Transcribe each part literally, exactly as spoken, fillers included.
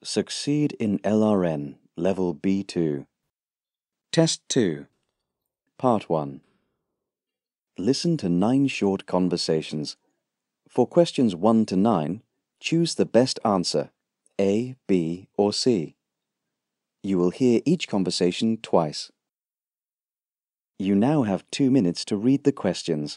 Succeed in L R N, Level B two. Test two. Part one. Listen to nine short conversations. For questions one to nine, choose the best answer, A, B, or C. You will hear each conversation twice. You now have two minutes to read the questions.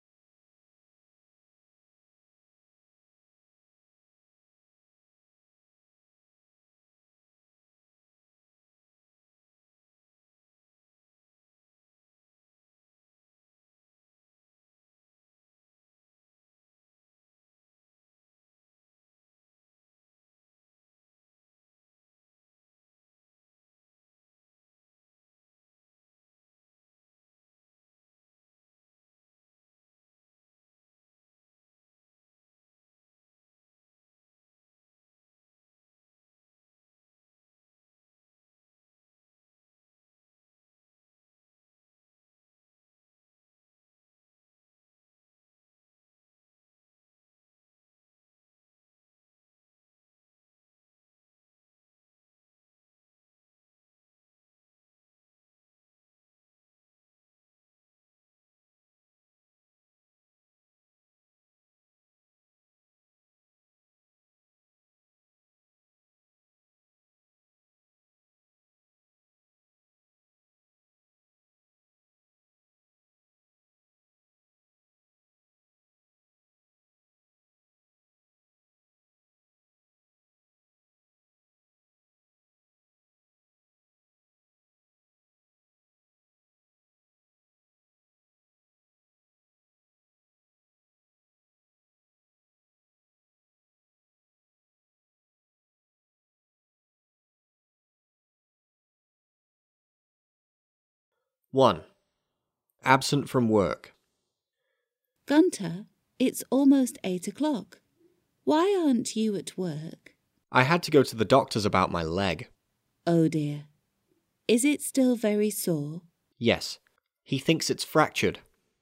one. Absent from work. Gunter, it's almost eight o'clock. Why aren't you at work? I had to go to the doctor's about my leg. Oh dear. Is it still very sore? Yes. He thinks it's fractured.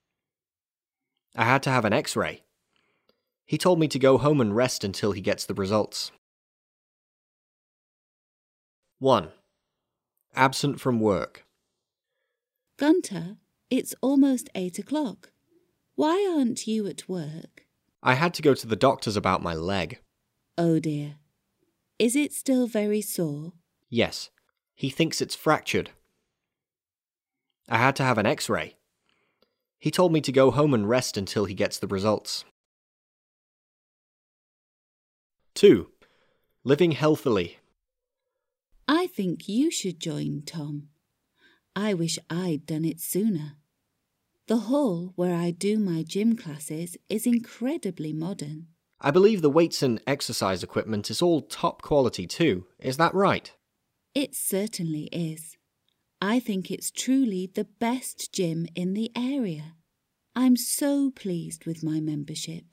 I had to have an x-ray. He told me to go home and rest until he gets the results. one. Absent from work. Gunter, it's almost eight o'clock. Why aren't you at work? I had to go to the doctor's about my leg. Oh dear. Is it still very sore? Yes. He thinks it's fractured. I had to have an x-ray. He told me to go home and rest until he gets the results. two. Living healthily. I think you should join, Tom. I wish I'd done it sooner. The hall where I do my gym classes is incredibly modern. I believe the weights and exercise equipment is all top quality too. Is that right? It certainly is. I think it's truly the best gym in the area. I'm so pleased with my membership.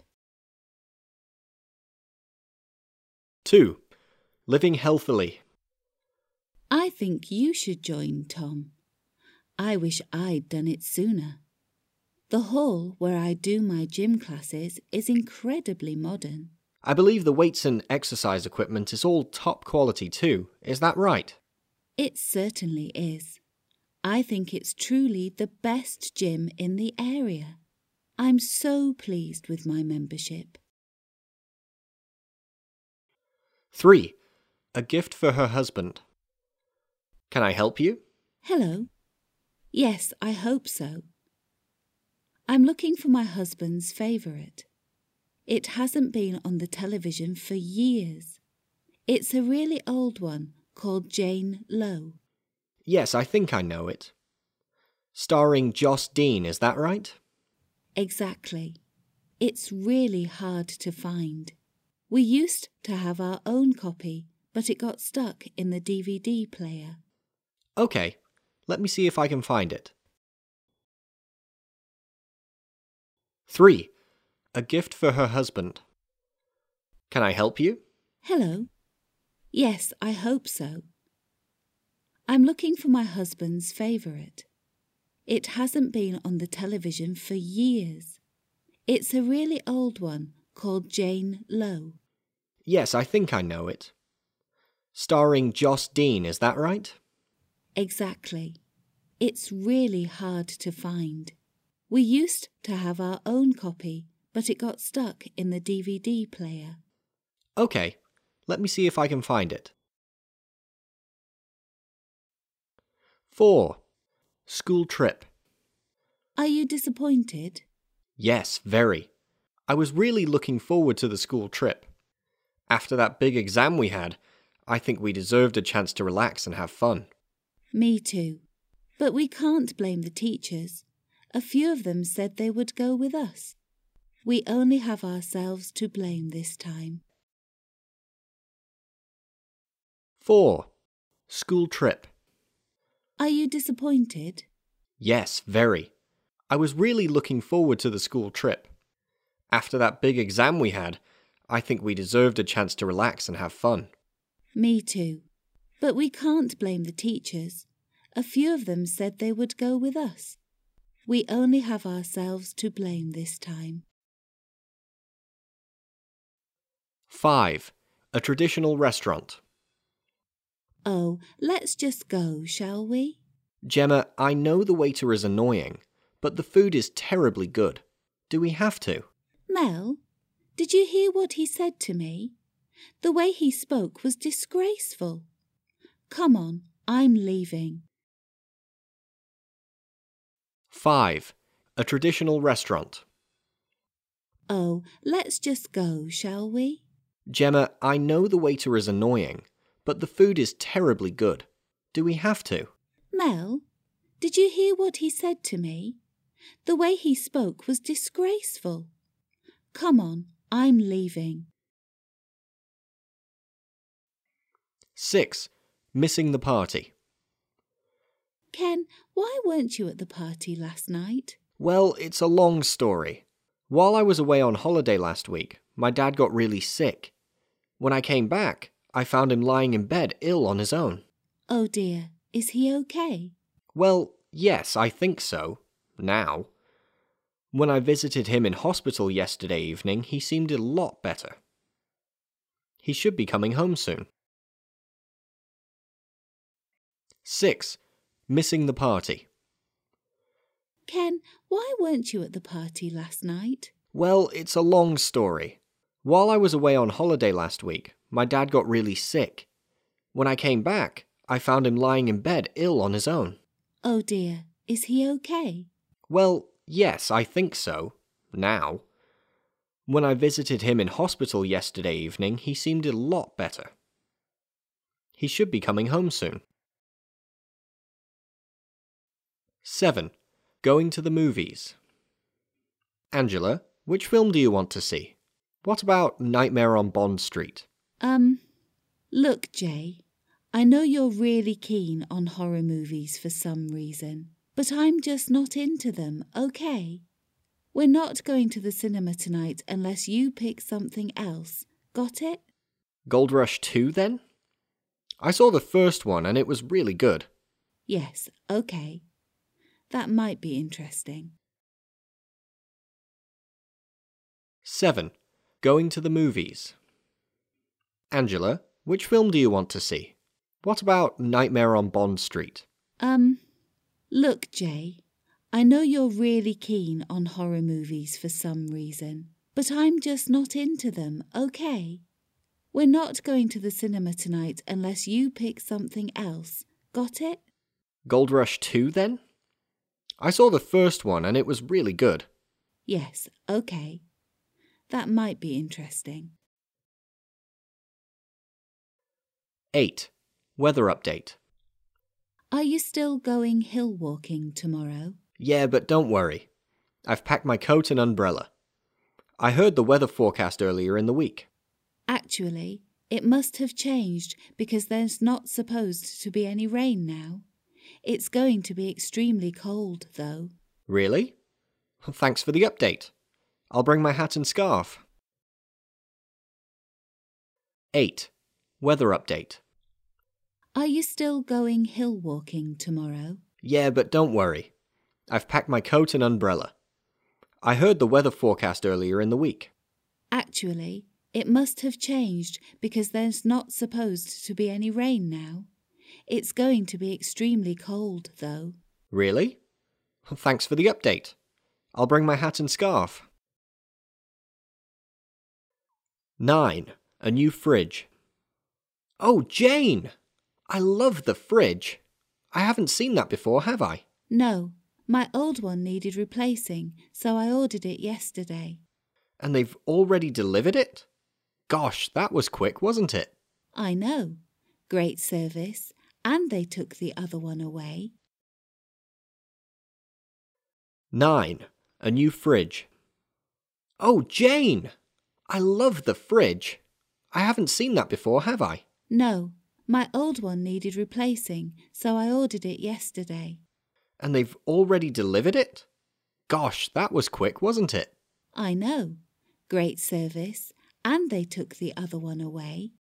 two. Living healthily. I think you should join, Tom. I wish I'd done it sooner. The hall where I do my gym classes is incredibly modern. I believe the weights and exercise equipment is all top quality too. Is that right? It certainly is. I think it's truly the best gym in the area. I'm so pleased with my membership. three. A gift for her husband. Can I help you? Hello. Yes, I hope so. I'm looking for my husband's favourite. It hasn't been on the television for years. It's a really old one called Jane Lowe. Yes, I think I know it. Starring Joss Dean, is that right? Exactly. It's really hard to find. We used to have our own copy, but it got stuck in the D V D player. Okay, let me see if I can find it. three. A gift for her husband. Can I help you? Hello. Yes, I hope so. I'm looking for my husband's favourite. It hasn't been on the television for years. It's a really old one called Jane Lowe. Yes, I think I know it. Starring Joss Dean, is that right? Exactly. It's really hard to find. We used to have our own copy, but it got stuck in the D V D player. Okay, let me see if I can find it. four. School trip. Are you disappointed? Yes, very. I was really looking forward to the school trip. After that big exam we had, I think we deserved a chance to relax and have fun. Me too. But we can't blame the teachers. A few of them said they would go with us. We only have ourselves to blame this time. four. School trip. Are you disappointed? Yes, very. I was really looking forward to the school trip. After that big exam we had, I think we deserved a chance to relax and have fun. Me too. But we can't blame the teachers. A few of them said they would go with us. We only have ourselves to blame this time. five. A traditional restaurant. Oh, let's just go, shall we? Gemma, I know the waiter is annoying, but the food is terribly good. Do we have to? Mel, did you hear what he said to me? The way he spoke was disgraceful. Come on, I'm leaving. five. A traditional restaurant. Oh, let's just go, shall we? Gemma, I know the waiter is annoying, but the food is terribly good. Do we have to? Mel, did you hear what he said to me? The way he spoke was disgraceful. Come on, I'm leaving. six. Missing the party. Ken, why weren't you at the party last night? Well, it's a long story. While I was away on holiday last week, my dad got really sick. When I came back, I found him lying in bed ill on his own. Oh dear, is he okay? Well, yes, I think so. Now. When I visited him in hospital yesterday evening, he seemed a lot better. He should be coming home soon. six. Missing the party. Ken, why weren't you at the party last night? Well, it's a long story. While I was away on holiday last week, my dad got really sick. When I came back, I found him lying in bed ill on his own. Oh dear, is he okay? Well, yes, I think so. Now. When I visited him in hospital yesterday evening, he seemed a lot better. He should be coming home soon. seven. Going to the movies. Angela, which film do you want to see? What about Nightmare on Bond Street? Um, look, Jay, I know you're really keen on horror movies for some reason, but I'm just not into them, okay? We're not going to the cinema tonight unless you pick something else. Got it? Gold Rush two, then? I saw the first one and it was really good. Yes, okay. That might be interesting. seven. Going to the movies. Angela, which film do you want to see? What about Nightmare on Bond Street? Um, look, Jay, I know you're really keen on horror movies for some reason, but I'm just not into them, okay? We're not going to the cinema tonight unless you pick something else. Got it? Gold Rush two, then? I saw the first one and it was really good. Yes, okay. That might be interesting. eight. Weather update. Are you still going hill walking tomorrow? Yeah, but don't worry. I've packed my coat and umbrella. I heard the weather forecast earlier in the week. Actually, it must have changed because there's not supposed to be any rain now. It's going to be extremely cold, though. Really? Thanks for the update. I'll bring my hat and scarf. eight. Weather update. Are you still going hill walking tomorrow? Yeah, but don't worry. I've packed my coat and umbrella. I heard the weather forecast earlier in the week. Actually, It must have changed because there's not supposed to be any rain now. It's going to be extremely cold, though. Really? Thanks for the update. I'll bring my hat and scarf. nine. A new fridge. Oh, Jane! I love the fridge. I haven't seen that before, have I? No, my old one needed replacing, so I ordered it yesterday. And they've already delivered it? Gosh, that was quick, wasn't it? I know. Great service. And they took the other one away. nine. A new fridge. Oh, Jane! I love the fridge. I haven't seen that before, have I? No, my old one needed replacing, so I ordered it yesterday. And they've already delivered it? Gosh, that was quick, wasn't it? I know. Great service. And they took the other one away.